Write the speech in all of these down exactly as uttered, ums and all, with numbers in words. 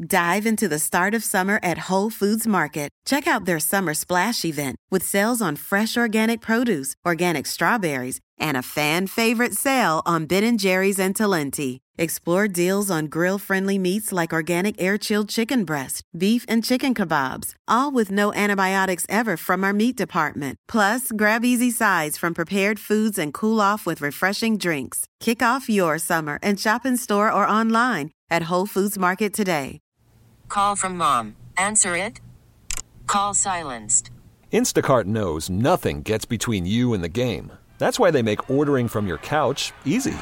Dive into the start of summer at Whole Foods Market. Check out their Summer Splash event with sales on fresh organic produce, organic strawberries, and a fan-favorite sale on Ben and Jerry's and Talenti. Explore deals on grill-friendly meats like organic air-chilled chicken breast, beef and chicken kebabs, all with no antibiotics ever from our meat department. Plus, grab easy sides from prepared foods and cool off with refreshing drinks. Kick off your summer and shop in store or online at Whole Foods Market today. Call from mom. Answer it. Call silenced. Instacart knows nothing gets between you and the game. That's why they make ordering from your couch easy.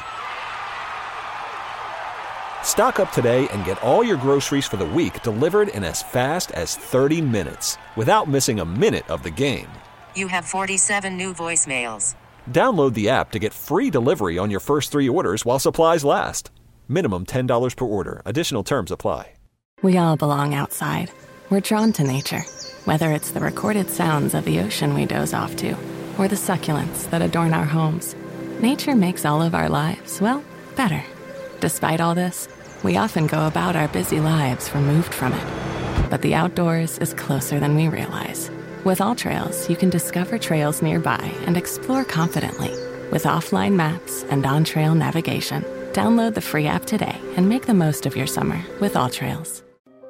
Stock up today and get all your groceries for the week delivered in as fast as thirty minutes without missing a minute of the game. You have forty-seven new voicemails. Download the app to get free delivery on your first three orders while supplies last. Minimum ten dollars per order. Additional terms apply. We all belong outside. We're drawn to nature, whether it's the recorded sounds of the ocean we doze off to, or the succulents that adorn our homes. Nature makes all of our lives, well, better. Despite all this, we often go about our busy lives removed from it. But the outdoors is closer than we realize. With AllTrails, you can discover trails nearby and explore confidently. With offline maps and on-trail navigation, download the free app today and make the most of your summer with AllTrails.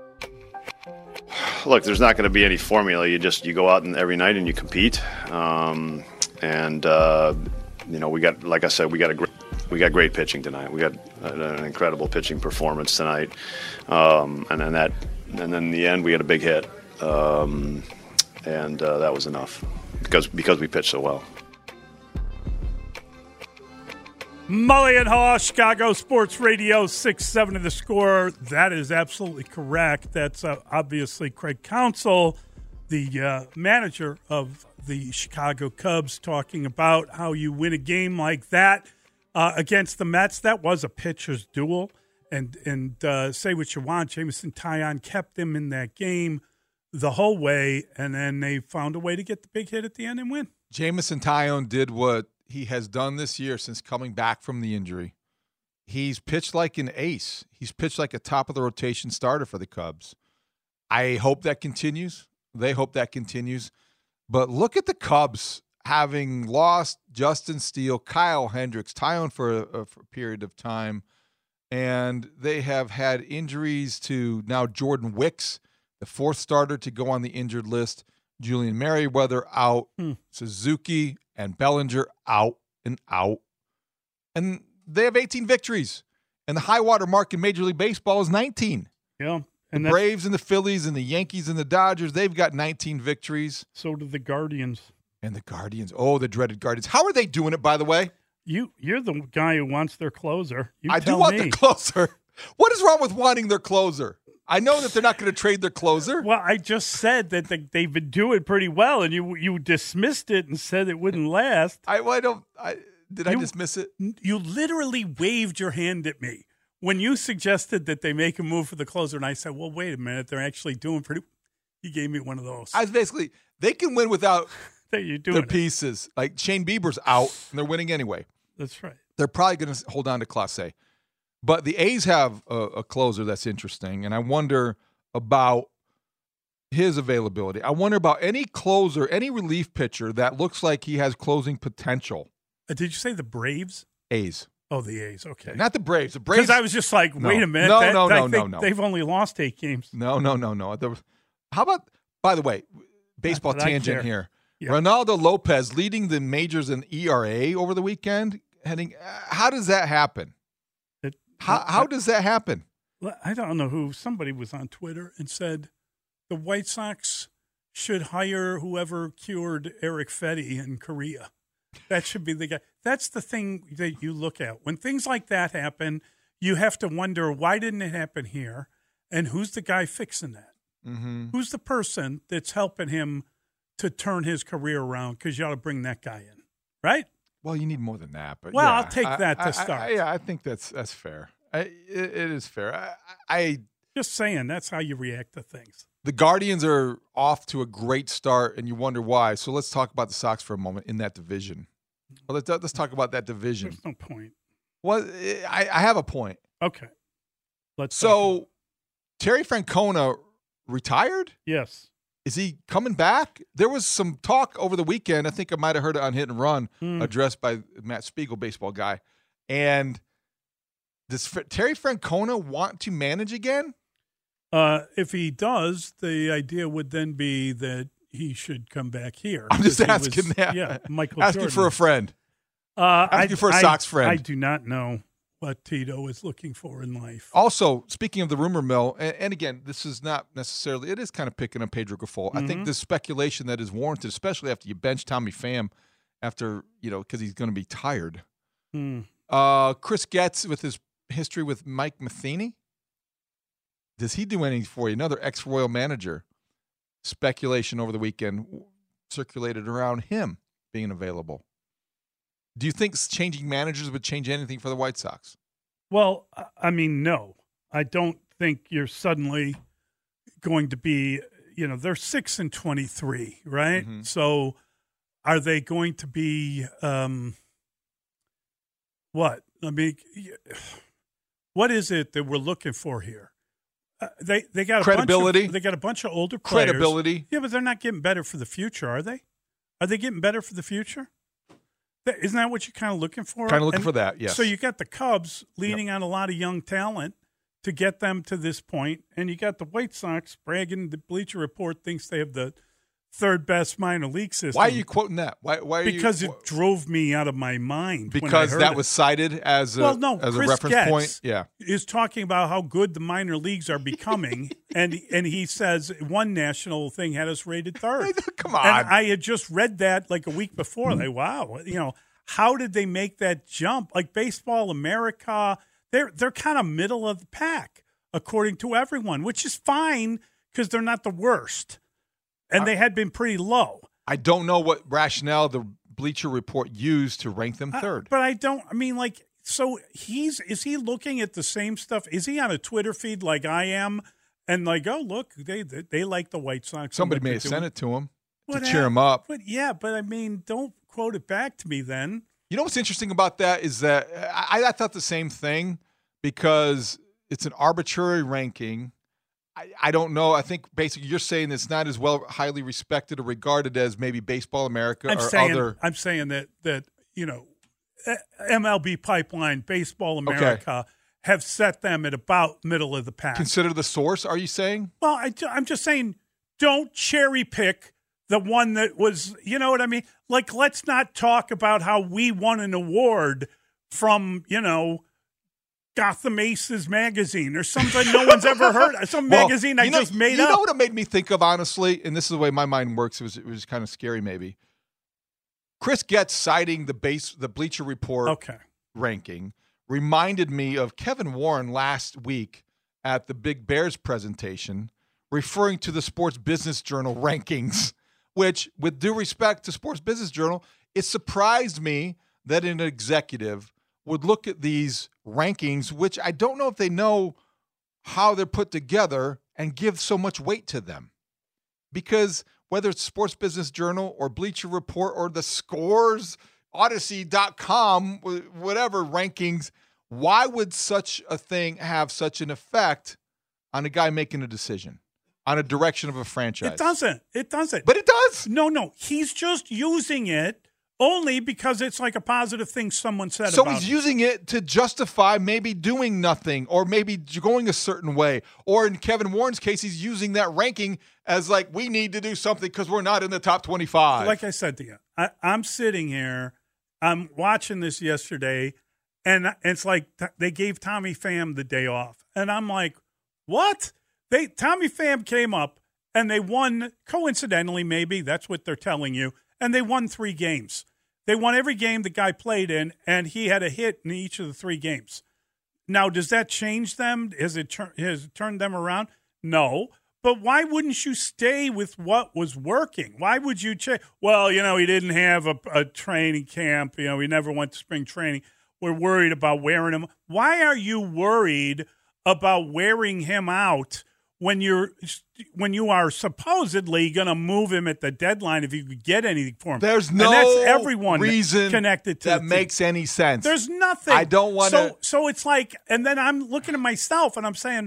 Look, there's not going to be any formula. You just you go out and every night and you compete. Um, and uh, you know, we got, like I said, we got a great, we got great pitching tonight. We got an incredible pitching performance tonight. Um, and then that, and then in the end, we had a big hit, um, and uh, that was enough because because we pitched so well. Mully and Haw, Chicago Sports Radio, six seven of the Score. That is absolutely correct. That's uh, obviously Craig Counsell, the uh, manager of the Chicago Cubs, talking about how you win a game like that uh, against the Mets. That was a pitcher's duel. And, and uh, say what you want, Jameson Taillon kept them in that game the whole way, and then they found a way to get the big hit at the end and win. Jameson Taillon did what he has done this year since coming back from the injury. He's pitched like an ace. He's pitched like a top-of-the-rotation starter for the Cubs. I hope that continues. They hope that continues. But look at the Cubs having lost Justin Steele, Kyle Hendricks, Taillon for a, for a period of time, and they have had injuries to now Jordan Wicks, the fourth starter to go on the injured list, Julian Merriweather out, hmm. Suzuki and Bellinger out and out. And they have eighteen victories. And the high water mark in Major League Baseball is nineteen. Yeah. And the Braves and the Phillies and the Yankees and the Dodgers, they've got nineteen victories. So do the Guardians. And the Guardians. Oh, the dreaded Guardians. How are they doing it, by the way? You, you're the guy who wants their closer. You I tell do want me. their closer. What is wrong with wanting their closer? I know that they're not going to trade their closer. Well, I just said that they, they've been doing pretty well, and you you dismissed it and said it wouldn't last. I, well, I don't. I, did you, I dismiss it? You literally waved your hand at me when you suggested that they make a move for the closer, and I said, "Well, wait a minute, they're actually doing pretty." You gave me one of those. I was basically they can win without you're doing their it. pieces. Like Shane Bieber's out, and they're winning anyway. That's right. They're probably going to hold on to Clase. But the A's have a, a closer that's interesting, and I wonder about his availability. I wonder about any closer, any relief pitcher that looks like he has closing potential. Uh, did you say the Braves? A's. Oh, the A's. Okay. Not the Braves. The Braves. Because I was just like, no. wait a minute. No, that, no, no, I no, no. They've only lost eight games. No, no, no, no. There was, how about, by the way, baseball tangent here. Yeah. Ronaldo Lopez leading the majors in E R A over the weekend. Heading, how does that happen? It, how how does that happen? I don't know who. Somebody was on Twitter and said the White Sox should hire whoever cured Eric Fetty in Korea. That should be the guy. That's the thing that you look at. When things like that happen, you have to wonder, why didn't it happen here? And who's the guy fixing that? Mm-hmm. Who's the person that's helping him to turn his career around? Because you ought to bring that guy in, right? Well, you need more than that. But well, yeah, I'll take that I, to I, start. I, yeah, I think that's that's fair. I, it, it is fair. I, I just saying that's how you react to things. The Guardians are off to a great start, and you wonder why. So let's talk about the Sox for a moment in that division. Well, let's let's talk about that division. There's no point. Well, I, I have a point. Okay. Let's. So Terry Francona retired? Yes. Is he coming back? There was some talk over the weekend. I think I might have heard it on Hit and Run, Mm. addressed by Matt Spiegel, baseball guy. And does F- Terry Francona want to manage again? Uh, if he does, the idea would then be that he should come back here. I'm just because he asking was- that. Yeah, Michael Asking Jordan. for a friend. Uh, asking I, for a I- Sox friend. I do not know what Tito is looking for in life. Also, speaking of the rumor mill, and, and again, this is not necessarily, it is kind of picking on Pedro Grifol. I think Mhm. this speculation that is warranted, especially after you bench Tommy Pham after, you know, because he's going to be tired. Hmm. Uh, Chris Getz, with his history with Mike Matheny, does he do anything for you? Another ex-Royal manager. Speculation over the weekend circulated around him being available. Do you think changing managers would change anything for the White Sox? Well, I- I mean, no. I don't think you're suddenly going to be, you know, they're six and twenty-three, right? Mhm. So are they going to be, um, what? I mean, what is it that we're looking for here? Uh, they they got a Credibility. Bunch of, they got a bunch of older players. Credibility. Yeah, but they're not getting better for the future, are they? Are they getting better for the future? That- Isn't that what you're kind of looking for? Kind of looking And for that, yes. So you got the Cubs leaning on a lot of young talent to get them to this point, and you got the White Sox bragging. The Bleacher Report thinks they have the third best minor league system. Why are you quoting that? Why? Why? Are Because you, it drove me out of my mind. when I because heard that it. was cited as a well, no. as Chris a reference Getz point. Yeah. is talking about how good the minor leagues are becoming, and and he says one national thing had us rated third. Come on. And I had just read that like a week before. Like, wow, you know, how did they make that jump? Like Baseball America, they're they're kind of middle of the pack according to everyone, which is fine because they're not the worst, and they had been pretty low. I don't know what rationale the Bleacher Report used to rank them Uh, third. but I don't. I mean, like, so he's is he looking at the same stuff? Is he on a Twitter feed like I am? And like, oh look, they they, they like the White Sox. and Somebody what may they're have doing. sent it to him to What cheer hap- him up. But yeah, but I mean, don't quote it back to me then. You know what's interesting about that is that I, I thought the same thing because it's an arbitrary ranking. I, I don't know. I think basically you're saying it's not as well highly respected or regarded as maybe Baseball America I'm or saying other. I'm saying that that you know, M L B Pipeline, Baseball America have set them at about middle of the pack. Consider the source, are you saying? Well, I, I'm just saying, don't cherry pick the one that was, you know what I mean? Like, let's not talk about how we won an award from, you know, Gotham Aces magazine or something no one's ever heard of. Some Well, magazine I you know- just made you up. know what it made me think of, honestly, and this is the way my mind works. It was it was kind of scary, maybe. Chris Getz citing the base, the Bleacher Report Okay. ranking reminded me of Kevin Warren last week at the Big Bears presentation, referring to the Sports Business Journal rankings. Which, with due respect to Sports Business Journal, it surprised me that an executive would look at these rankings, which I don't know if they know how they're put together, and give so much weight to them. Because whether it's Sports Business Journal or Bleacher Report or the Scores, Odyssey dot com, whatever rankings, why would such a thing have such an effect on a guy making a decision, on a direction of a franchise? It doesn't. It doesn't. But it does. No, no. He's just using it only because it's like a positive thing someone said So about he's him. using it to justify maybe doing nothing or maybe going a certain way. Or in Kevin Warren's case, he's using that ranking as like, we need to do something because we're not in the top twenty-five. Like I said to you, I, I'm sitting here, I'm watching this yesterday, and it's like t- they gave Tommy Pham the day off. And I'm like, what? They Tommy Pham came up, and they won, coincidentally maybe, that's what they're telling you, and they won three games. They won every game the guy played in, and he had a hit in each of the three games. Now, does that change them? Has it, tur- has it turned them around? No. But why wouldn't you stay with what was working? Why would you change? Well, you know, he didn't have a, a training camp. You know, he never went to spring training. We're worried about wearing him. Why are you worried about wearing him out when you're when you are supposedly going to move him at the deadline if you could get anything for him? There's no and that's everyone reason connected to that the team. makes any sense. There's nothing. I don't wanna- So, so it's like, and then I'm looking at myself and I'm saying,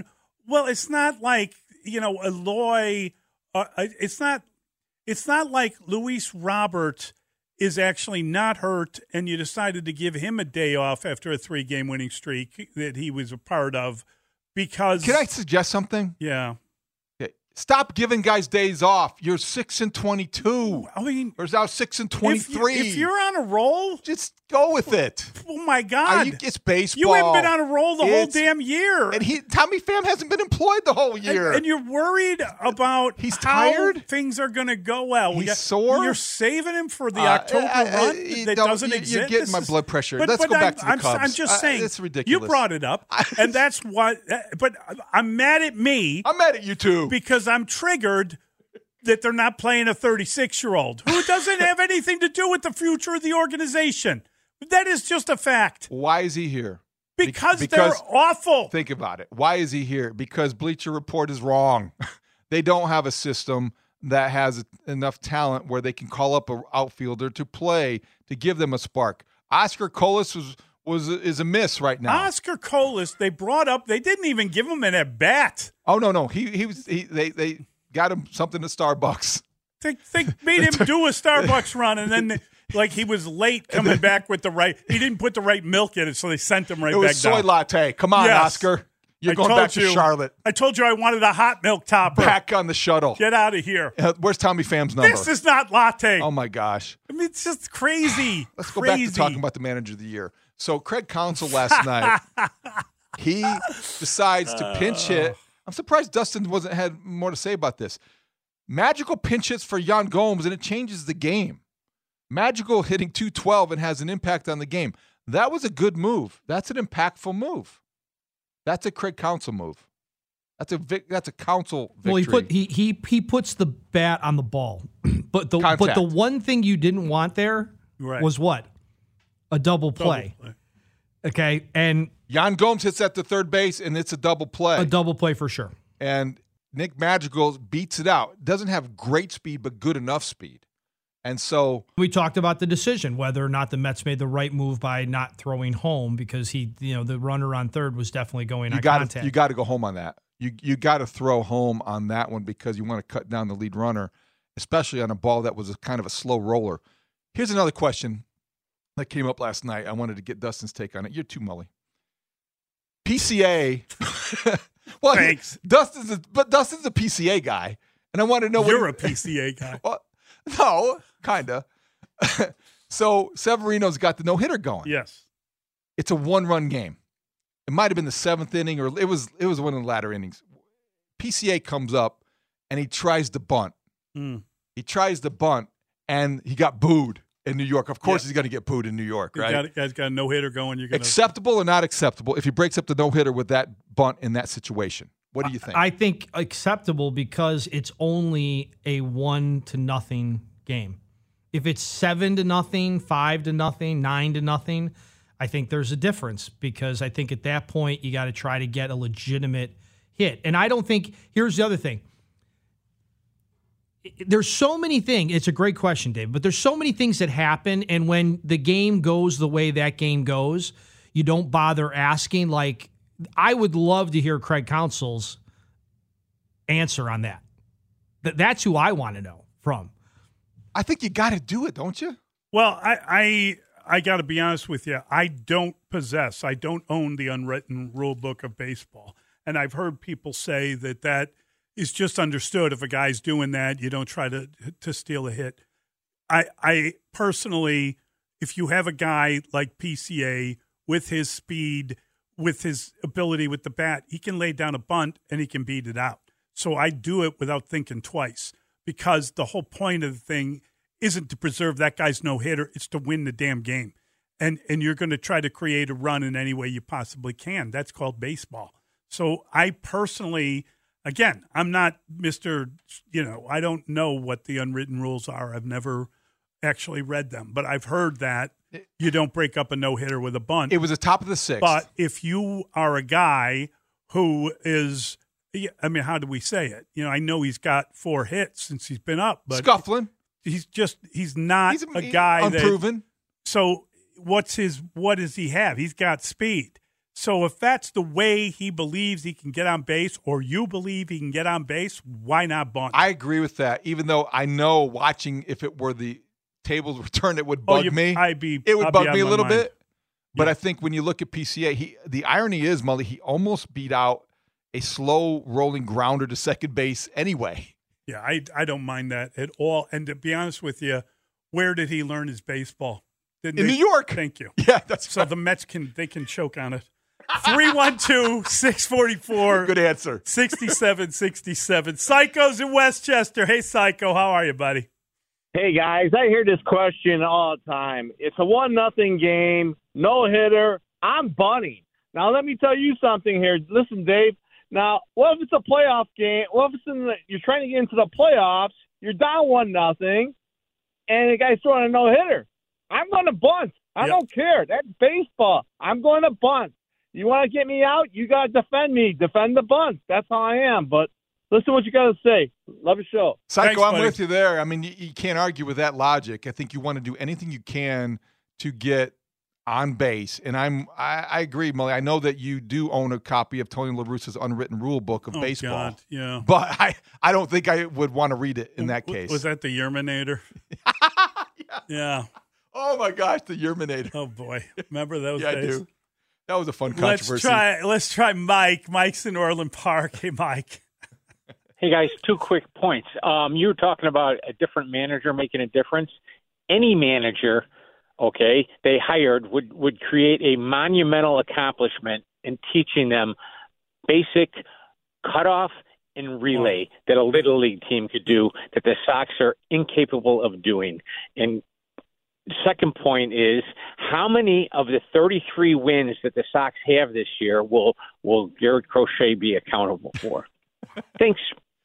Well, it's not like, you know, Eloy. Uh, it's not. It's not like Luis Robert is actually not hurt, and you decided to give him a day off after a three-game winning streak that he was a part of. Because can I suggest something? Yeah. Stop giving guys days off. You're six and twenty-two. I mean, or now six and twenty-three. If, you, if you're on a roll, just go with it. Oh my God, you, it's baseball. You haven't been on a roll the it's, whole damn year. And he, Tommy Pham hasn't been employed the whole year. And, and you're worried about he's how tired. Things are going to go well. He's we got, sore. You're saving him for the uh, October uh, uh, run uh, that don't, doesn't you, exist. You're getting this my is, blood pressure. But, Let's but go back I'm, to the I'm, Cubs. I'm just saying. Uh, it's ridiculous. You brought it up, and that's what. But I'm mad at me. I'm mad at you too because I'm triggered that they're not playing a thirty-six-year-old who doesn't have anything to do with the future of the organization. That is just a fact. Why is he here? Because, Be- because they're awful. Think about it. Why is he here? Because Bleacher Report is wrong. They don't have a system that has enough talent where they can call up an outfielder to play to give them a spark. Oscar Colas was was is a miss right now. Oscar Colas, they brought up. They didn't even give him an at bat. Oh no, no, he he was he, they they. got him something at Starbucks. They, they made him do a Starbucks run, and then, they, like, he was late coming back with the right – he didn't put the right milk in it, so they sent him right it back was soy down. latte. Come on, yes. Oscar. You're I going told back to you, Charlotte. I told you I wanted a hot milk topper. Back on the shuttle. Get out of here. Uh, where's Tommy Pham's number? This is not latte. Oh, my gosh. I mean, it's just crazy. Let's crazy. go back to talking about the manager of the year. So Craig Counsell last night, he decides to pinch hit. I'm surprised Dustin wasn't had more to say about this. Magical pinch hits for Yan Gomes, and it changes the game. Magical hitting two twelve and has an impact on the game. That was a good move. That's an impactful move. That's a Craig Counsell move. That's a vic, that's a Counsell victory. Well, he put he he he puts the bat on the ball, but the Contact. but the one thing you didn't want there right. was what? A double play. Double play. Okay, and Yan Gomes hits at the third base, and it's a double play. A double play for sure. And Nick Madrigal beats it out. Doesn't have great speed, but good enough speed. And so we talked about the decision, whether or not the Mets made the right move by not throwing home because he, you know, the runner on third was definitely going you on gotta, contact. You got to go home on that. You you got to throw home on that one because you want to cut down the lead runner, especially on a ball that was a kind of a slow roller. Here's another question that came up last night. I wanted to get Dustin's take on it. You're too Mully. P C A. Well, Thanks. Dustin's a, but Dustin's a P C A guy, and I want to know what you're a P C A guy. Well, no, kinda. So Severino's got the no hitter going. Yes, it's a one run game. It might have been the seventh inning, or it was it was one of the latter innings. P C A comes up and he tries to bunt. Mm. He tries to bunt, and he got booed in New York. Of course, yeah. he's going to get booed in New York, right? Got, guy's got a no hitter going. You're gonna... Acceptable or not acceptable if he breaks up the no hitter with that bunt in that situation? What do you think? I think acceptable because it's only a one to nothing game. If it's seven to nothing, five to nothing, nine to nothing, I think there's a difference because I think at that point you got to try to get a legitimate hit. And I don't think, here's the other thing. There's so many things. It's a great question, Dave, but there's so many things that happen. And when the game goes the way that game goes, you don't bother asking. Like, I would love to hear Craig Counsell's answer on that. That's who I want to know from. I think you got to do it, don't you? Well, I I, I got to be honest with you. I don't possess, I don't own the unwritten rule book of baseball. And I've heard people say that that is just understood. If a guy's doing that, you don't try to to steal a hit. I I personally, if you have a guy like P C A with his speed, with his ability with the bat, he can lay down a bunt and he can beat it out. So I do it without thinking twice because the whole point of the thing isn't to preserve that guy's no-hitter. It's to win the damn game. And and you're going to try to create a run in any way you possibly can. That's called baseball. So I personally, again, I'm not Mister, you know, I don't know what the unwritten rules are. I've never actually read them. But I've heard that you don't break up a no-hitter with a bunt. It was the top of the sixth. But if you are a guy who is, I mean, how do we say it? You know, I know he's got four hits since he's been up. But Scuffling. He's just, he's not he's a, a guy unproven. That, so what's his, what does he have? He's got speed. So if that's the way he believes he can get on base, or you believe he can get on base, why not bunt? I agree with that, even though I know watching, if it were the tables were turned, it would bug oh, you, me. I'd be, it would I'd bug me a little mind. bit. But yeah. I think when you look at P C A, he the irony is, Mully, he almost beat out a slow rolling grounder to second base anyway. Yeah, I, I don't mind that at all. And to be honest with you, where did he learn his baseball? Didn't In they? New York. Thank you. Yeah, that's so right. the Mets can they can choke on it. three one two, six four four Good answer. sixty-seven sixty-seven. Psycho's in Westchester. Hey, Psycho, how are you, buddy? Hey, guys, I hear this question all the time. It's a one nothing game, no hitter. I'm bunting. Now, let me tell you something here. Listen, Dave. Now, what if it's a playoff game? What if it's in the, you're trying to get into the playoffs, you're down one nothing, and the guy's throwing a no hitter? I'm going to bunt. I yep. don't care. That's baseball. I'm going to bunt. You want to get me out? You got to defend me. Defend the bunt. That's how I am. But listen to what you got to say. Love your show. Psycho, Thanks, I'm buddy. with you there. I mean, you, you can't argue with that logic. I think you want to do anything you can to get on base. And I'm, I, I agree, Mully. I know that you do own a copy of Tony La Russa's unwritten rule book of oh, baseball. God, yeah. But I, I don't think I would want to read it in that w- case. Was that the Yerminator? yeah. yeah. Oh, my gosh, the Yerminator. Oh, boy. Remember those yeah, days? I do. That was a fun Let's controversy. try, let's try Mike. Mike's in Orland Park. Hey, Mike. Hey, guys, two quick points. Um, you were talking about a different manager making a difference. Any manager, okay, they hired would, would create a monumental accomplishment in teaching them basic cutoff and relay that a Little League team could do that the Sox are incapable of doing. And second point is, how many of the thirty-three wins that the Sox have this year will will Garrett Crochet be accountable for? Thanks.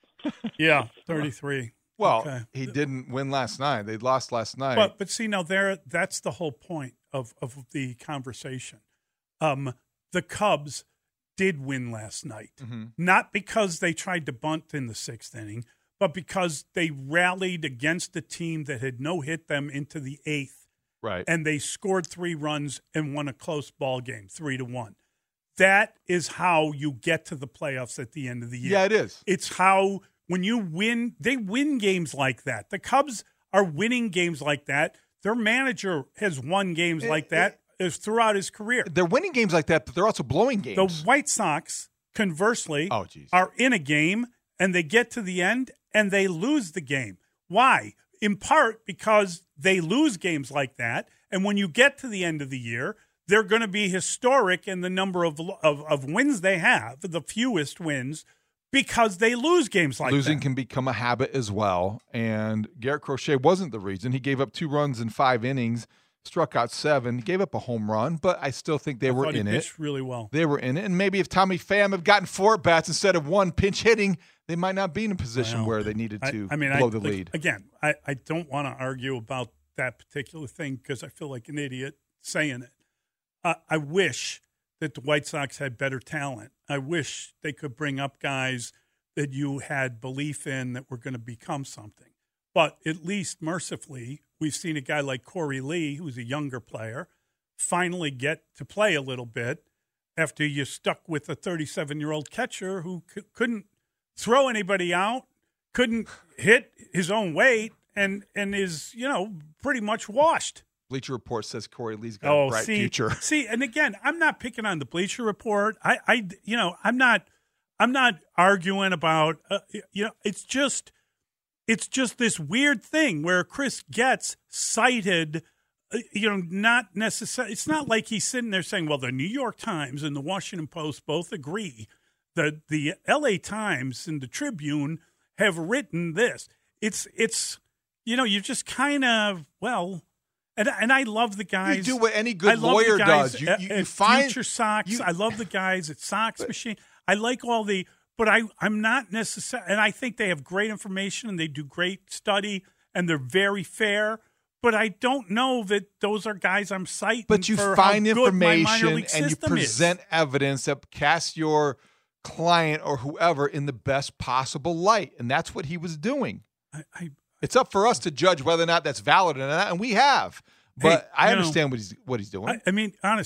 Yeah, thirty-three. Well, okay. he didn't win last night. They lost last night. But but see, now there that's the whole point of, of the conversation. Um, the Cubs did win last night, mm-hmm. not because they tried to bunt in the sixth inning, but because they rallied against a team that had no hit them into the eighth. Right. And they scored three runs and won a close ball game, three to one. That is how you get to the playoffs at the end of the year. Yeah, it is. It's how when you win, they win games like that. The Cubs are winning games like that. Their manager has won games it, like that it, throughout his career. They're winning games like that, but they're also blowing games. The White Sox, conversely, oh, geez. are in a game and they get to the end and they lose the game. Why? In part because they lose games like that. And when you get to the end of the year, they're going to be historic in the number of, of, of wins they have, the fewest wins, because they lose games like Losing that. can become a habit as well. And Garrett Crochet wasn't the reason. He gave up two runs in five innings, struck out seven, gave up a home run, but I still think they I were thought he in pitched it. really well. They were in it. And maybe if Tommy Pham had gotten four at-bats instead of one pinch hitting, they might not be in a position Well, where they needed to I, I mean, blow I, the like, lead. Again, I, I don't want to argue about that particular thing because I feel like an idiot saying it. Uh, I wish that the White Sox had better talent. I wish they could bring up guys that you had belief in that were going to become something. But at least, mercifully, we've seen a guy like Corey Lee, who's a younger player, finally get to play a little bit after you're stuck with a thirty-seven-year-old catcher who c- couldn't throw anybody out, couldn't hit his own weight, and, and is, you know, pretty much washed. Bleacher Report says Corey Lee's got Oh, a bright see, future. see, and again, I'm not picking on the Bleacher Report. I, I, you know, I'm not, I'm not arguing about, uh, you know, it's just, it's just this weird thing where Chris Getz cited, uh, you know, not necessarily. It's not like he's sitting there saying, well, the New York Times and the Washington Post both agree that the L A Times and the Tribune have written this. It's, it's, you know, you just kind of, well. And, and I love the guys. You do what any I good love lawyer the guys does. You, at, you, you at find Future Sox. you- I love the guys at Sox Machine. I like all the, but I, I'm not necessarily, and I think they have great information and they do great study and they're very fair. But I don't know that those are guys I'm citing. But you for find how good my minor information league and you system present is. evidence that casts your client or whoever in the best possible light. And that's what he was doing. I, I, It's up for us to judge whether or not that's valid or not, and we have. But Hey, I you know, understand what he's what he's doing. I, I mean, honestly,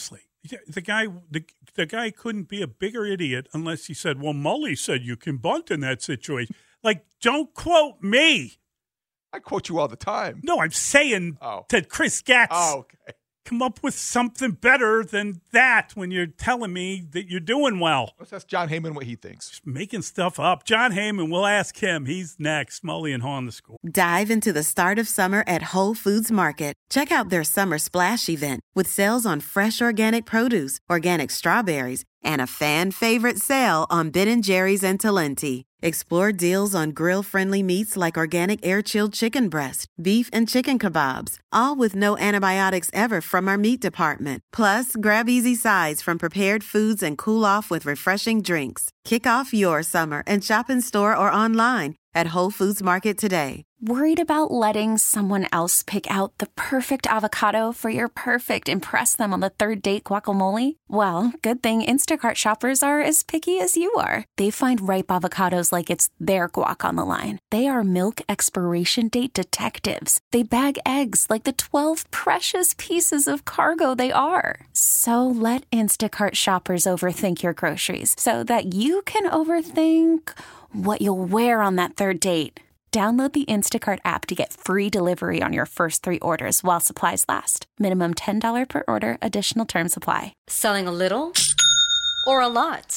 The guy, the, the guy couldn't be a bigger idiot unless he said, well, Mully said you can bunt in that situation. Like, don't quote me. I quote you all the time. No, I'm saying oh. to Chris Gatz. Oh, okay. Come up with something better than that when you're telling me that you're doing well. Let's ask John Heyman what he thinks. Just making stuff up. John Heyman, we'll ask him. He's next. Mully and Haw on the Score. Dive into the start of summer at Whole Foods Market. Check out their Summer Splash event with sales on fresh organic produce, organic strawberries, and a fan favorite sale on Ben and Jerry's and Talenti. Explore deals on grill-friendly meats like organic air-chilled chicken breast, beef and chicken kebabs, all with no antibiotics ever from our meat department. Plus, grab easy sides from prepared foods and cool off with refreshing drinks. Kick off your summer and shop in store or online at Whole Foods Market today. Worried about letting someone else pick out the perfect avocado for your perfect impress them on the third date guacamole? Well, good thing Instacart shoppers are as picky as you are. They find ripe avocados like it's their guac on the line. They are milk expiration date detectives. They bag eggs like the twelve precious pieces of cargo they are. So let Instacart shoppers overthink your groceries so that you can overthink what you'll wear on that third date. Download the Instacart app to get free delivery on your first three orders while supplies last. Minimum ten dollars per order. Additional terms apply. Selling a little or a lot?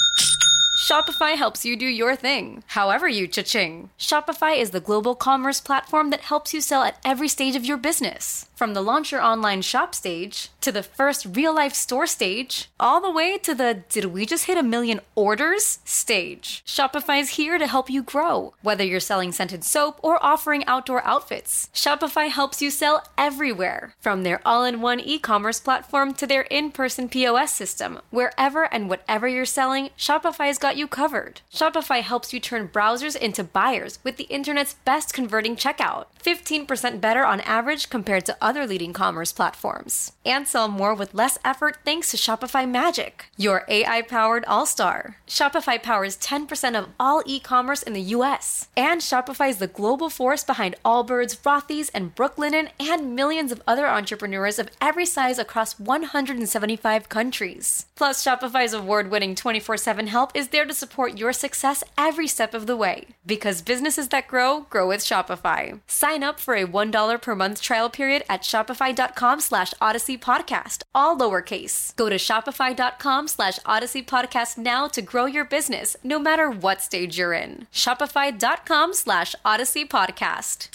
Shopify helps you do your thing, however you cha-ching. Shopify is the global commerce platform that helps you sell at every stage of your business. From the launch your online shop stage, to the first real-life store stage, all the way to the did we just hit a million orders stage. Shopify's here to help you grow. Whether you're selling scented soap or offering outdoor outfits, Shopify helps you sell everywhere. From their all-in-one e-commerce platform to their in-person P O S system, wherever and whatever you're selling, Shopify's got you covered. Shopify helps you turn browsers into buyers with the internet's best converting checkout. fifteen percent better on average compared to other leading commerce platforms. And sell more with less effort thanks to Shopify Magic, your A I-powered all-star. Shopify powers ten percent of all e-commerce in the U S. And Shopify is the global force behind Allbirds, Rothy's, and Brooklinen, and millions of other entrepreneurs of every size across one hundred seventy-five countries. Plus, Shopify's award-winning twenty-four seven help is there to support your success every step of the way. Because businesses that grow, grow with Shopify. Sign up for a one dollar per month trial period at shopify.com slash Odyssey Podcast, all lowercase. Go to shopify.com slash Odyssey Podcast now to grow your business, no matter what stage you're in. Shopify.com slash Odyssey Podcast.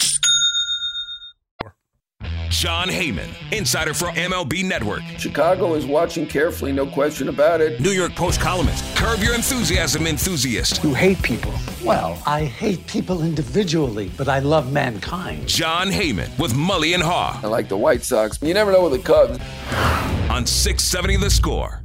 John Heyman, insider for M L B Network. Chicago is watching carefully, no question about it. New York Post columnist, Curb Your Enthusiasm enthusiast. You hate people. Well, I hate people individually, but I love mankind. John Heyman with Mully and Haw. I like the White Sox, but you never know with the Cubs. On six seventy The Score.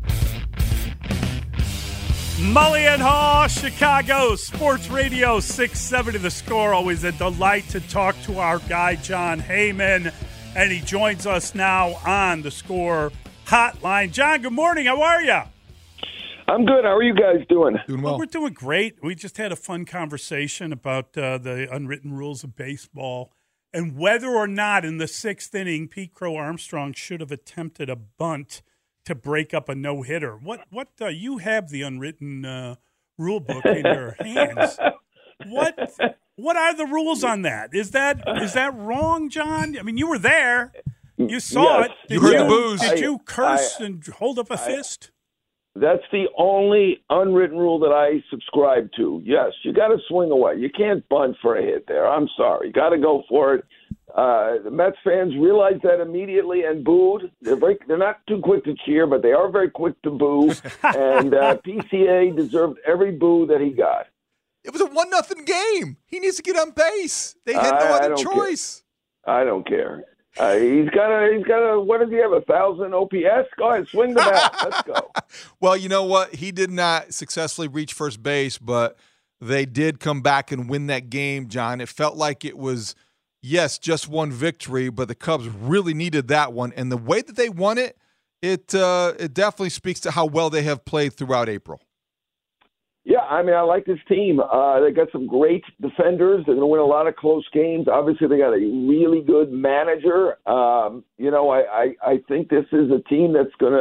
Mully and Haw, Chicago Sports Radio six seventy The Score. Always a delight to talk to our guy, John Heyman. And he joins us now on the Score hotline. John, good morning. How are you? I'm good. How are you guys doing? Doing well. well we're doing great. We just had a fun conversation about uh, the unwritten rules of baseball and whether or not in the sixth inning Pete Crow Armstrong should have attempted a bunt to break up a no-hitter. What? What? Uh, you have the unwritten uh, rule book in your hands. What? What are the rules on that? Is that is that wrong, John? I mean, you were there. You saw yes. it. Did you heard you, the booze. Did you curse I, and hold up a I, fist? That's the only unwritten rule that I subscribe to. Yes, you got to swing away. You can't bunt for a hit there. I'm sorry. You got to go for it. Uh, the Mets fans realized that immediately and booed. They're very, they're not too quick to cheer, but they are very quick to boo. and uh, P C A deserved every boo that he got. It was a one nothing game. He needs to get on base. They had no I, other I choice. Care. I don't care. Uh, he's got a. He's got a. What does he have? A thousand O P S. Go ahead, swing the bat. Let's go. Well, you know what? He did not successfully reach first base, but they did come back and win that game, John. It felt like it was, yes, just one victory, but the Cubs really needed that one, and the way that they won it, it uh, it definitely speaks to how well they have played throughout April. Yeah, I mean, I like this team. Uh, they got some great defenders. They're going to win a lot of close games. Obviously, they got a really good manager. Um, you know, I, I, I think this is a team that's going to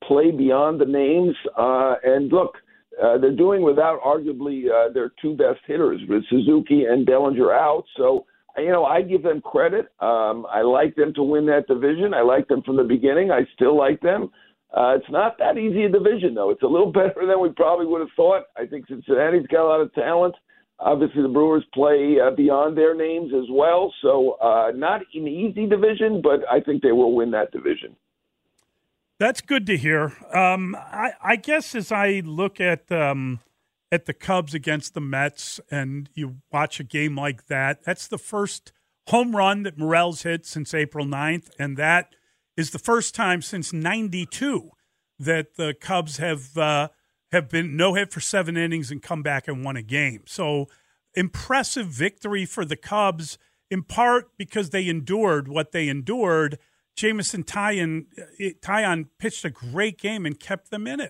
play beyond the names. Uh, and look, uh, they're doing without arguably uh, their two best hitters with Suzuki and Bellinger out. So, you know, I give them credit. Um, I like them to win that division. I like them from the beginning. I still like them. Uh, it's not that easy a division, though. It's a little better than we probably would have thought. I think Cincinnati's got a lot of talent. Obviously, the Brewers play uh, beyond their names as well. So uh, not an easy division, but I think they will win that division. That's good to hear. Um, I, I guess as I look at um, at the Cubs against the Mets and you watch a game like that, that's the first home run that Morel's hit since April ninth, and that is the first time since ninety-two that the Cubs have uh, have been no hit for seven innings and come back and won a game. So impressive victory for the Cubs, in part because they endured what they endured. Jameson Taillon, Taillon pitched a great game and kept them in it.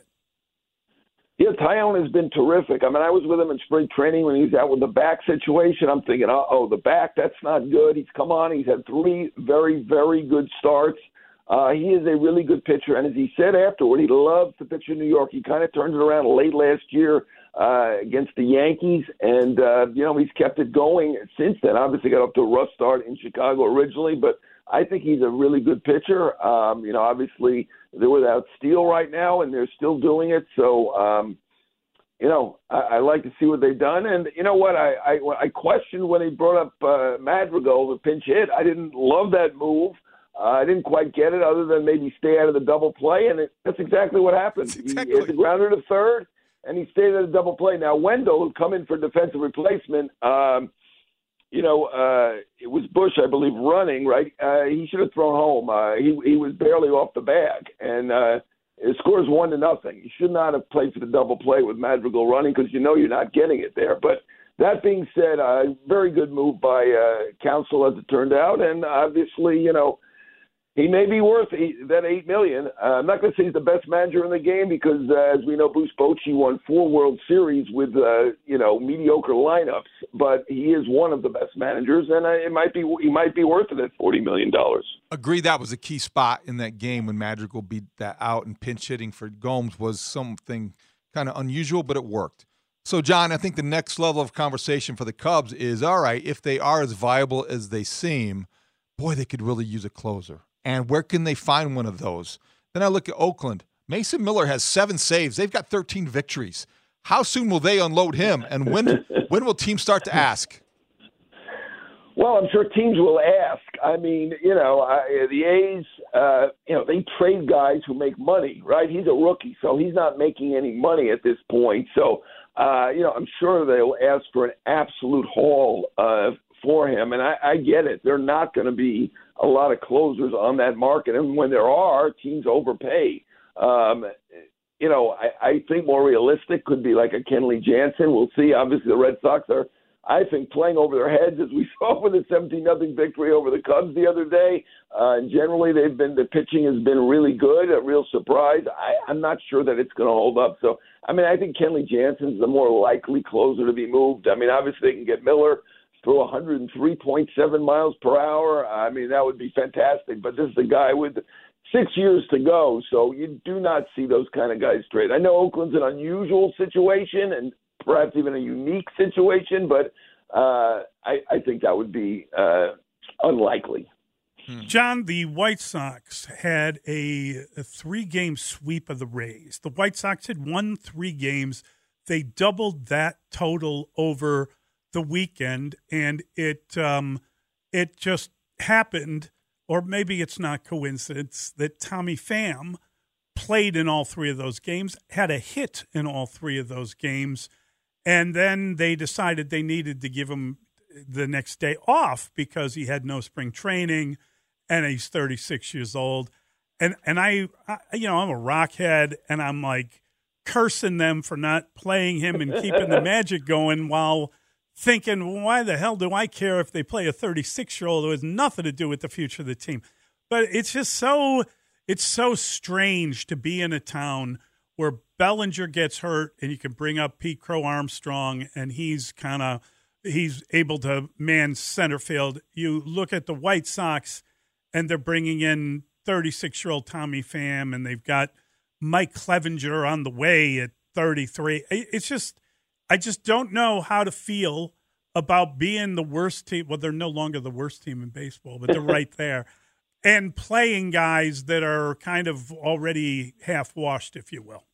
Yeah, Taillon has been terrific. I mean, I was with him in spring training when he was out with the back situation. I'm thinking, uh-oh, the back, that's not good. He's come on. He's had three very, very good starts. Uh, he is a really good pitcher. And as he said afterward, he loves to pitch in New York. He kind of turned it around late last year uh, against the Yankees. And, uh, you know, he's kept it going since then. Obviously got up to a rough start in Chicago originally, but I think he's a really good pitcher. Um, you know, obviously they're without Steele right now, and they're still doing it. So, um, you know, I, I like to see what they've done. And you know what? I I, I questioned when he brought up uh, Madrigal, the pinch hit. I didn't love that move. Uh, I didn't quite get it, other than maybe stay out of the double play, and it, that's exactly what happened. Exactly. He hit the grounder to third, and he stayed at the double play. Now, Wendell, who come in for defensive replacement, um, you know, uh, it was Bush, I believe, running, right? Uh, he should have thrown home. Uh, he he was barely off the bag, and uh, it scores one to nothing. You should not have played for the double play with Madrigal running because you know you're not getting it there. But that being said, a uh, very good move by uh, Counsell, as it turned out, and obviously, you know, he may be worth that eight million dollars. Uh, I'm not going to say he's the best manager in the game because, uh, as we know, Bruce Bochy won four World Series with, uh, you know, mediocre lineups. But he is one of the best managers, and uh, it might be he might be worth it at forty million dollars. Agree, that was a key spot in that game when Madrigal beat that out, and pinch hitting for Gomes was something kind of unusual, but it worked. So, John, I think the next level of conversation for the Cubs is, all right, if they are as viable as they seem, boy, they could really use a closer. And where can they find one of those? Then I look at Oakland. Mason Miller has seven saves. They've got thirteen victories. How soon will they unload him? And when when will teams start to ask? Well, I'm sure teams will ask. I mean, you know, I, the A's, uh, you know, they trade guys who make money, right? He's a rookie, so he's not making any money at this point. So, uh, you know, I'm sure they'll ask for an absolute haul uh, for him. And I, I get it. They're not going to be a lot of closers on that market. And when there are, teams overpay. Um, you know, I, I think more realistic could be like a Kenley Jansen. We'll see. Obviously, the Red Sox are, I think, playing over their heads, as we saw with a seventeen nothing victory over the Cubs the other day. Uh, and generally, they've been the pitching has been really good, a real surprise. I, I'm not sure that it's going to hold up. So, I mean, I think Kenley Jansen's the more likely closer to be moved. I mean, obviously, they can get Miller through one hundred three point seven miles per hour. I mean, that would be fantastic. But this is a guy with six years to go, so you do not see those kind of guys trade. I know Oakland's an unusual situation and perhaps even a unique situation, but uh, I, I think that would be uh, unlikely. John, the White Sox had a, a three-game sweep of the Rays. The White Sox had won three games. They doubled that total over the weekend, and it um, it just happened, or maybe it's not coincidence, that Tommy Pham played in all three of those games, had a hit in all three of those games, and then they decided they needed to give him the next day off because he had no spring training, and he's thirty-six years old. And and I, I you know, I'm a rockhead, and I'm like cursing them for not playing him and keeping the magic going while thinking, why the hell do I care if they play a thirty-six-year-old who has nothing to do with the future of the team? But it's just so it's so strange to be in a town where Bellinger gets hurt and you can bring up Pete Crow Armstrong and he's kind of he's able to man center field. You look at the White Sox and they're bringing in thirty-six-year-old Tommy Pham, and they've got Mike Clevenger on the way at thirty-three. It's just, I just don't know how to feel about being the worst team. Well, they're no longer the worst team in baseball, but they're right there. And playing guys that are kind of already half-washed, if you will.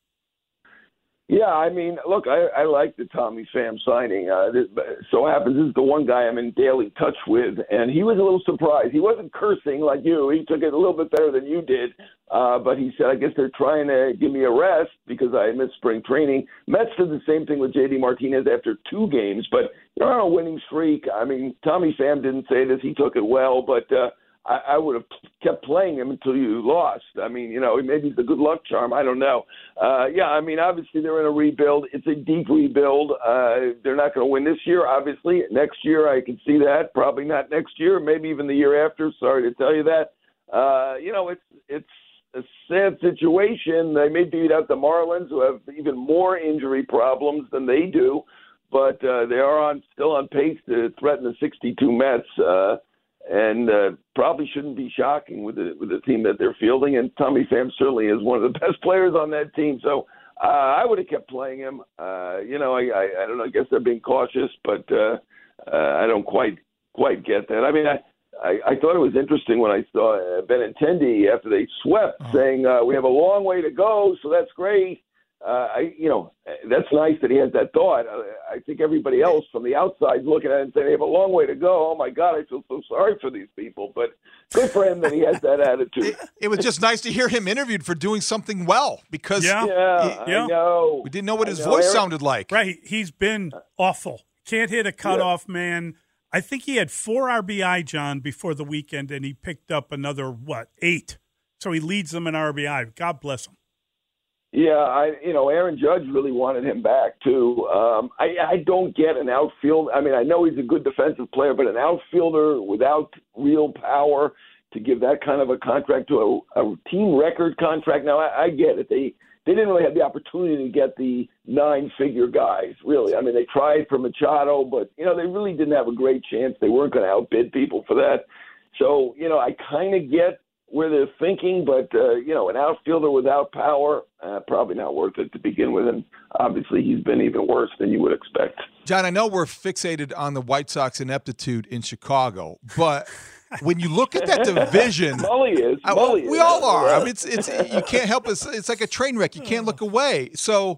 Yeah, I mean, look, I, I like the Tommy Pham signing. Uh, this, so happens this is the one guy I'm in daily touch with, and he was a little surprised. He wasn't cursing like you. He took it a little bit better than you did, uh, but he said, I guess they're trying to give me a rest because I missed spring training. Mets did the same thing with J D Martinez after two games, but you're on a winning streak. I mean, Tommy Pham didn't say this. He took it well, but uh, I, I would have kept playing him until you lost. I mean, you know, maybe it's a good luck charm. I don't know. Uh, yeah, I mean, obviously they're in a rebuild. It's a deep rebuild. Uh, they're not going to win this year, obviously. Next year, I can see that. Probably not next year. Maybe even the year after. Sorry to tell you that. Uh, you know, it's it's a sad situation. They may beat out the Marlins, who have even more injury problems than they do, but uh, they are on still on pace to threaten the sixty-two Mets. Uh, And uh, probably shouldn't be shocking with the with the team that they're fielding. And Tommy Pham certainly is one of the best players on that team. So uh, I would have kept playing him. Uh, you know, I, I, I don't know. I guess they're being cautious, but uh, uh, I don't quite quite get that. I mean, I, I, I thought it was interesting when I saw uh, Benintendi after they swept, oh. saying uh, we have a long way to go. So that's great. Uh, I, you know, that's nice that he has that thought. I, I think everybody else from the outside is looking at it and saying they have a long way to go. Oh my God, I feel so sorry for these people. But good for him that he has that attitude. It, it was just nice to hear him interviewed for doing something well because yeah, yeah, he, I know. we didn't know what I his know. voice Eric, sounded like. Right, he's been awful. Can't hit a cutoff yeah. man. I think he had four R B I, John, before the weekend, and he picked up another what eight. So he leads them in R B I. God bless him. Yeah, I you know Aaron Judge really wanted him back too. Um, I I don't get an outfield. I mean, I know he's a good defensive player, but an outfielder without real power to give that kind of a contract to a, a team record contract. Now I, I get it. They they didn't really have the opportunity to get the nine-figure guys. Really, I mean, they tried for Machado, but you know they really didn't have a great chance. They weren't going to outbid people for that. So you know, I kind of get where they're thinking, but, uh, you know, an outfielder without power, uh, probably not worth it to begin with. And obviously he's been even worse than you would expect. John, I know we're fixated on the White Sox ineptitude in Chicago, but when you look at that division, Mully is. I, Mully we is. all are. I mean, it's it's you can't help it. It's like a train wreck. You can't look away. So,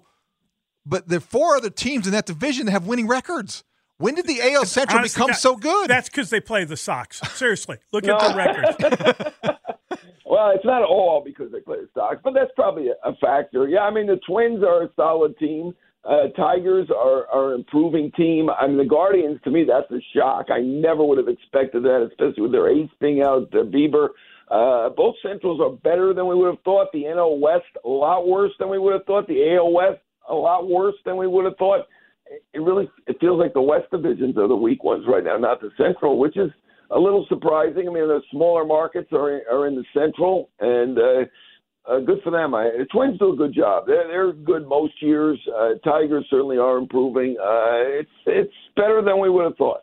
but there are four other teams in that division that have winning records. When did the A L Central Honestly, become that, so good? That's because they play the Sox. Seriously, look no. at the records. Well, it's not all because they play the Sox, but that's probably a, a factor. Yeah, I mean, the Twins are a solid team. Uh, Tigers are, are an improving team. I mean, the Guardians, to me, that's a shock. I never would have expected that, especially with their ace being out, uh, Bieber. Uh, both Centrals are better than we would have thought. The N L West, a lot worse than we would have thought. The A L West, a lot worse than we would have thought. It really it feels like the West divisions are the weak ones right now, not the Central, which is a little surprising. I mean, the smaller markets are are in the Central, and uh, uh, good for them. I, the Twins do a good job. They're they're good most years. Uh, Tigers certainly are improving. Uh, it's it's better than we would have thought.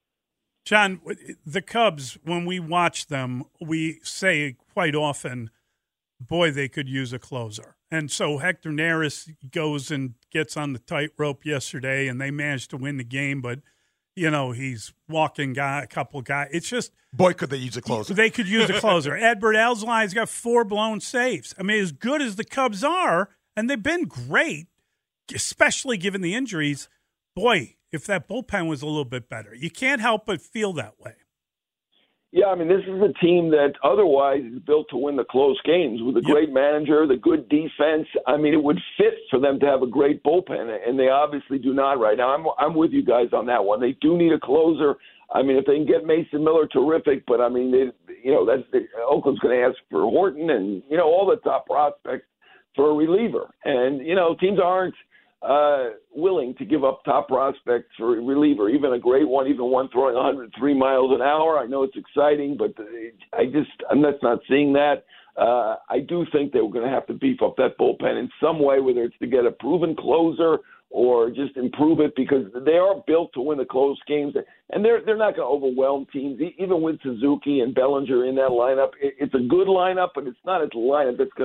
John, the Cubs, when we watch them, we say quite often, boy, they could use a closer. And so Hector Neris goes and gets on the tightrope yesterday, and they managed to win the game. But, you know, he's walking guy, a couple guys. It's just – boy, could they use a closer. They could use a closer. Edward Alzolai's got four blown saves. I mean, as good as the Cubs are, and they've been great, especially given the injuries, boy, if that bullpen was a little bit better. You can't help but feel that way. Yeah, I mean, this is a team that otherwise is built to win the close games with a yep. great manager, the good defense. I mean, it would fit for them to have a great bullpen, and they obviously do not right now. I'm I'm with you guys on that one. They do need a closer. I mean, if they can get Mason Miller, terrific. But I mean, they, you know, that's the, Oakland's going to ask for Horton and you know all the top prospects for a reliever, and you know teams aren't uh, willing to give up top prospects for a reliever, even a great one, even one throwing one hundred three miles an hour. I know it's exciting, but I just I'm just not seeing that. Uh, I do think they were going to have to beef up that bullpen in some way, whether it's to get a proven closer or just improve it, because they are built to win the close games, and they're they're not going to overwhelm teams, even with Suzuki and Bellinger in that lineup. It's a good lineup, but it's not a lineup that's going to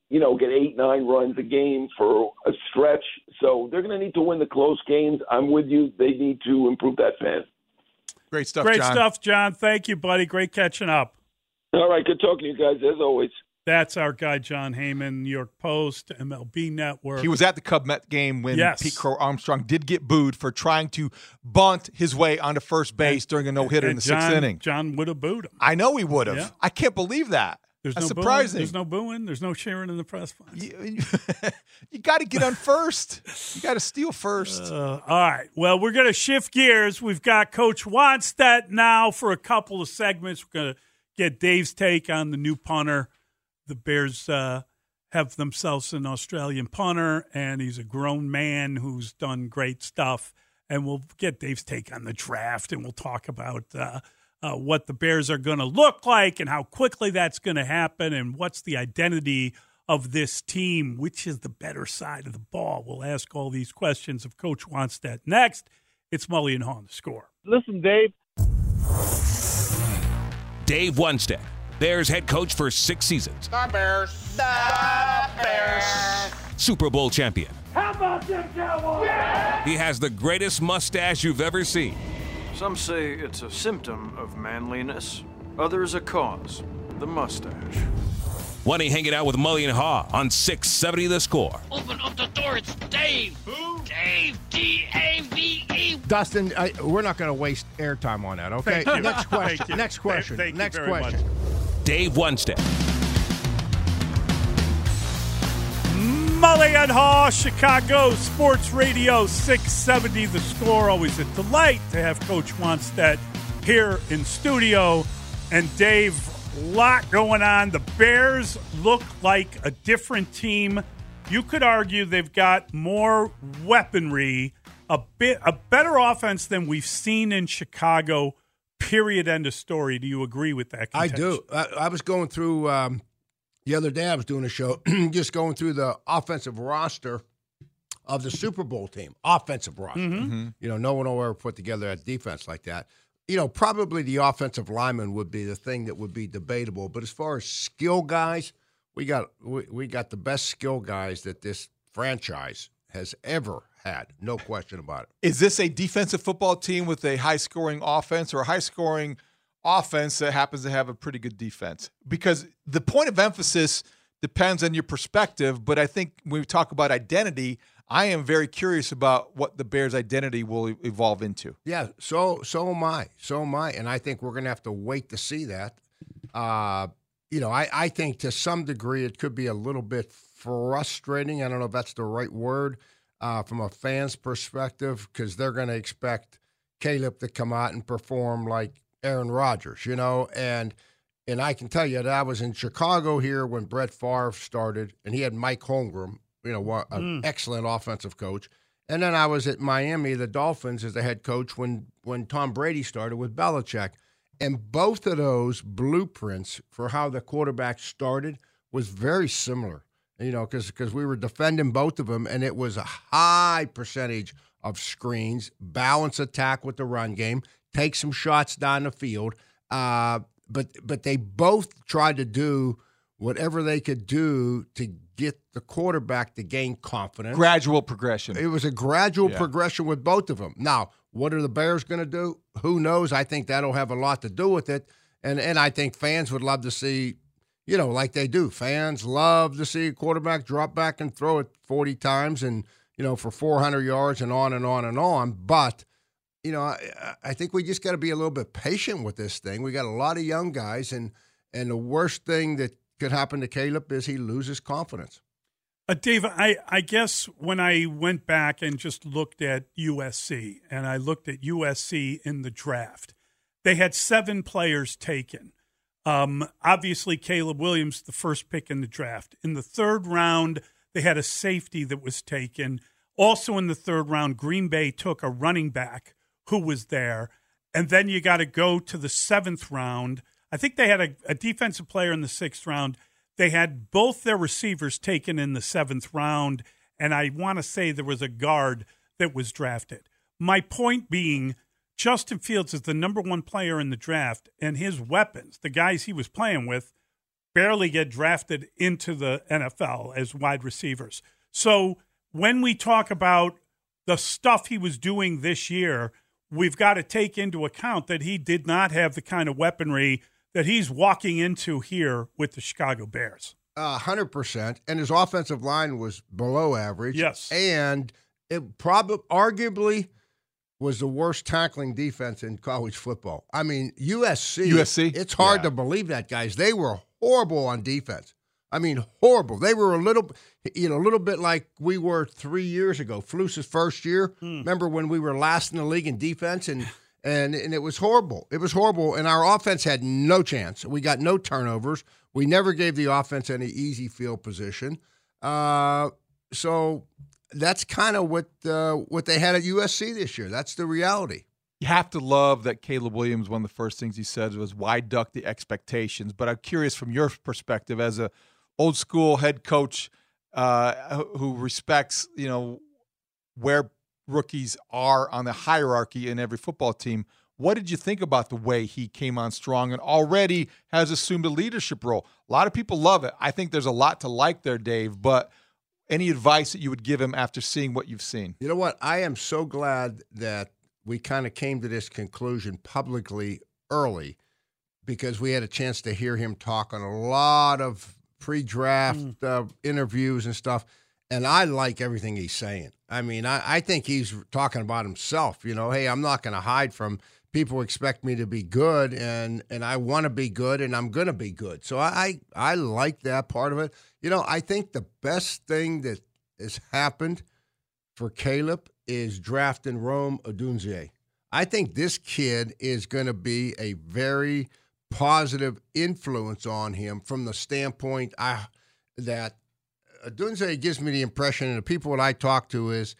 you know, get eight, nine runs a game for a stretch. So they're going to need to win the close games. I'm with you. They need to improve that fan. Great stuff, Great John. stuff, John. Thank you, buddy. Great catching up. All right, good talking to you guys, as always. That's our guy, John Heyman, New York Post, M L B Network. He was at the Cub-Met game when Yes. Pete Crow Armstrong did get booed for trying to bunt his way onto first base during a no-hitter in the John, sixth inning. John would have booed him. I know he would have. Yeah. I can't believe that. There's That's no surprising. Booing, there's no booing. There's no cheering in the press box. You, you got to get on first. You got to steal first. Uh, all right. Well, we're going to shift gears. We've got Coach Wannstedt now for a couple of segments. We're going to get Dave's take on the new punter. The Bears uh, have themselves an Australian punter, and he's a grown man who's done great stuff. And we'll get Dave's take on the draft, and we'll talk about uh, uh, what the Bears are going to look like and how quickly that's going to happen and what's the identity of this team, which is the better side of the ball. We'll ask all these questions of Coach Wannstedt next. It's Mully and Haw on The Score. Listen, Dave. Dave Wannstedt, Bears head coach for six seasons. The Bears. The Bears. Super Bowl champion. How about them Cowboys? Yeah! He has the greatest mustache you've ever seen. Some say it's a symptom of manliness. Others a cause. The mustache. When he hanging out with Mully and Haw on six seventy The Score. Open up the door. It's Dave. Who? Dave. D A V E. Dustin, I, we're not going to waste airtime on that, okay? Thank you. Next question. Thank you. Next question. Thank you Next very question. much. Dave Wannstedt. Mully and Haw, Chicago Sports Radio six seventy The Score. Always a delight to have Coach Wannstedt here in studio. And Dave, lot going on. The Bears look like a different team. You could argue they've got more weaponry, a bit a better offense than we've seen in Chicago. Period. End of story. Do you agree with that I contention? do. I, I was going through um, the other day. I was doing a show, just going through the offensive roster of the Super Bowl team. Offensive roster. Mm-hmm. You know, no one will ever put together a defense like that. You know, probably the offensive lineman would be the thing that would be debatable. But as far as skill guys, we got we, we got the best skill guys that this franchise has ever had. No question about it. Is this a defensive football team with a high-scoring offense or a high-scoring offense that happens to have a pretty good defense? Because the point of emphasis depends on your perspective, but I think when we talk about identity, I am very curious about what the Bears' identity will evolve into. Yeah, so so am I. So am I. And I think we're going to have to wait to see that. Uh, you know, I, I think to some degree it could be a little bit frustrating. I don't know if that's the right word uh, from a fan's perspective, because they're going to expect Caleb to come out and perform like Aaron Rodgers, you know. And and I can tell you that I was in Chicago here when Brett Favre started, and he had Mike Holmgren, you know, an mm. excellent offensive coach. And then I was at Miami, the Dolphins, as the head coach when, when Tom Brady started with Belichick. And both of those blueprints for how the quarterback started was very similar, you know, because because we were defending both of them, and it was a high percentage of screens, balance attack with the run game, take some shots down the field. Uh, but but they both tried to do whatever they could do to get the quarterback to gain confidence. Gradual progression. It was a gradual yeah. progression with both of them. Now, what are the Bears going to do? Who knows? I think that'll have a lot to do with it. And and I think fans would love to see, you know, like they do. Fans love to see a quarterback drop back and throw it forty times and, you know, for four hundred yards and on and on and on. But, you know, I, I think we just got to be a little bit patient with this thing. We got a lot of young guys, and and the worst thing that could happen to Caleb is he loses confidence. Uh, Dave, I, I guess when I went back and just looked at U S C, and I looked at U S C in the draft, they had seven players taken. Um, obviously, Caleb Williams, the first pick in the draft. In the third round, they had a safety that was taken. Also in the third round, Green Bay took a running back who was there. And then you got to go to the seventh round. I think they had a, a defensive player in the sixth round. They had both their receivers taken in the seventh round, and I want to say there was a guard that was drafted. My point being, Justin Fields is the number one player in the draft, and his weapons, the guys he was playing with, barely get drafted into the N F L as wide receivers. So when we talk about the stuff he was doing this year, we've got to take into account that he did not have the kind of weaponry that he's walking into here with the Chicago Bears. A hundred percent. And his offensive line was below average. Yes. And it probably, arguably, was the worst tackling defense in college football. I mean, U S C. U S C? It's hard Yeah. to believe that, guys. They were horrible on defense. I mean, horrible. They were a little, you know, a little bit like we were three years ago. Fluce's first year. Hmm. Remember when we were last in the league in defense, and and and it was horrible. It was horrible, and our offense had no chance. We got no turnovers. We never gave the offense any easy field position. Uh, so that's kind of what uh, what they had at U S C this year. That's the reality. You have to love that Caleb Williams, one of the first things he said was, why duck the expectations? But I'm curious from your perspective as a old school head coach uh, who respects, you know, where rookies are on the hierarchy in every football team. What did you think about the way he came on strong and already has assumed a leadership role? A lot of people love it. I think there's a lot to like there, Dave, but any advice that you would give him after seeing what you've seen? You know what? I am so glad that we kind of came to this conclusion publicly early, because we had a chance to hear him talk on a lot of pre-draft mm. uh, interviews and stuff. And I like everything he's saying. I mean, I, I think he's talking about himself. You know, hey, I'm not going to hide from people expect me to be good, and and I want to be good, and I'm going to be good. So I, I I like that part of it. You know, I think the best thing that has happened for Caleb is drafting Rome Odunze. I think this kid is going to be a very positive influence on him from the standpoint I, that Odunze gives me the impression, and the people that I talk to, is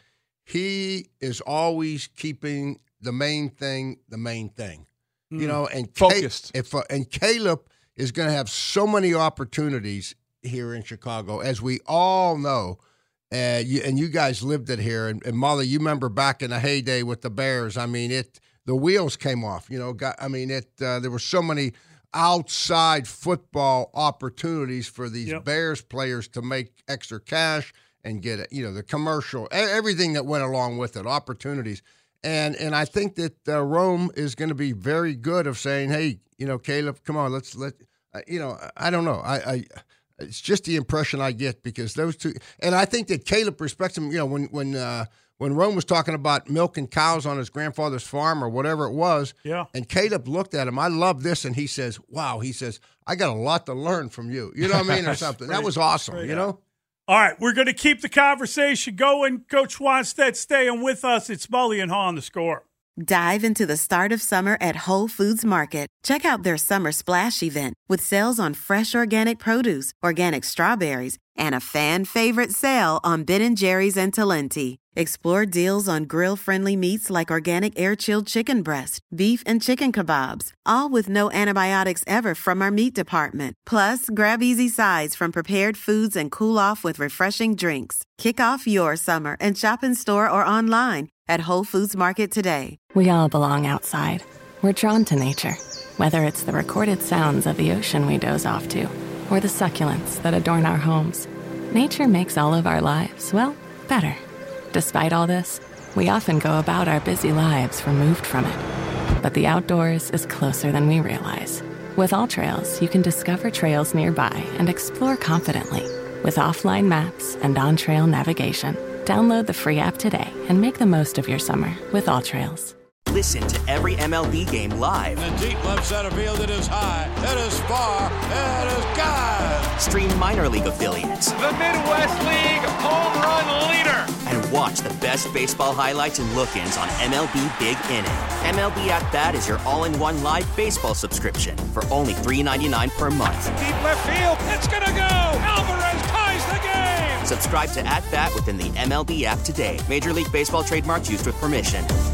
he is always keeping the main thing the main thing. Mm. You know, and focused. Ca- if, uh, and Caleb is going to have so many opportunities here in Chicago, as we all know. Uh, you, and you guys lived it here. And, and Molly, you remember back in the heyday with the Bears. I mean, it the wheels came off. You know, got, I mean, it. Uh, there were so many outside football opportunities for these yep. Bears players to make extra cash and get it. You know, the commercial, everything that went along with it, opportunities. And and I think that uh, Rome is going to be very good of saying, hey, you know, Caleb, come on, let's let. Uh, you know, I don't know. I. I It's just the impression I get, because those two, and I think that Caleb respects him. You know, when when uh, when Rome was talking about milking cows on his grandfather's farm or whatever it was, yeah. And Caleb looked at him. I love this, and he says, "Wow," he says, "I got a lot to learn from you." You know what I mean, or something. That was awesome. Great. You know. All right, we're going to keep the conversation going. Coach Wannstedt staying with us. It's Mully and Haw on The Score. Dive into the start of summer at Whole Foods Market. Check out their Summer Splash event with sales on fresh organic produce, organic strawberries, and a fan-favorite sale on Ben and Jerry's and Talenti. Explore deals on grill-friendly meats like organic air-chilled chicken breast, beef and chicken kebabs, all with no antibiotics ever from our meat department. Plus, grab easy sides from prepared foods and cool off with refreshing drinks. Kick off your summer and shop in store or online at Whole Foods Market today. We all belong outside. We're drawn to nature, whether it's the recorded sounds of the ocean we doze off to, or the succulents that adorn our homes. Nature makes all of our lives, well, better. Despite all this, we often go about our busy lives removed from it. But the outdoors is closer than we realize. With AllTrails, you can discover trails nearby and explore confidently. With offline maps and on-trail navigation, download the free app today and make the most of your summer with AllTrails. Listen to every M L B game live. In the deep left center field, it is high, it is far, it is gone. Stream minor league affiliates. The Midwest League home run leader. And watch the best baseball highlights and look-ins on M L B Big Inning. M L B At Bat is your all-in-one live baseball subscription for only three dollars and ninety-nine cents per month. Deep left field, it's gonna go. Alvarez ties the game. Subscribe to At Bat within the M L B app today. Major League Baseball trademarks used with permission.